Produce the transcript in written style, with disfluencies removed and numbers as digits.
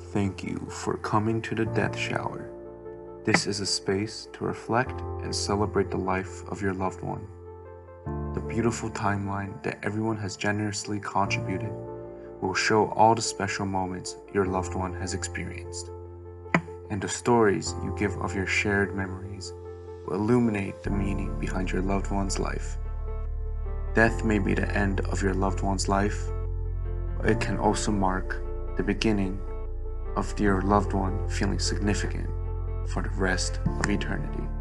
Thank you for coming to the Death Shower. This is a space to reflect and celebrate the life of your loved one. The beautiful timeline that everyone has generously contributed will show all the special moments your loved one has experienced. And the stories you give of your shared memories will illuminate the meaning behind your loved one's life. Death may be the end of your loved one's life, but it can also mark the beginning of your loved one feeling significant for the rest of eternity.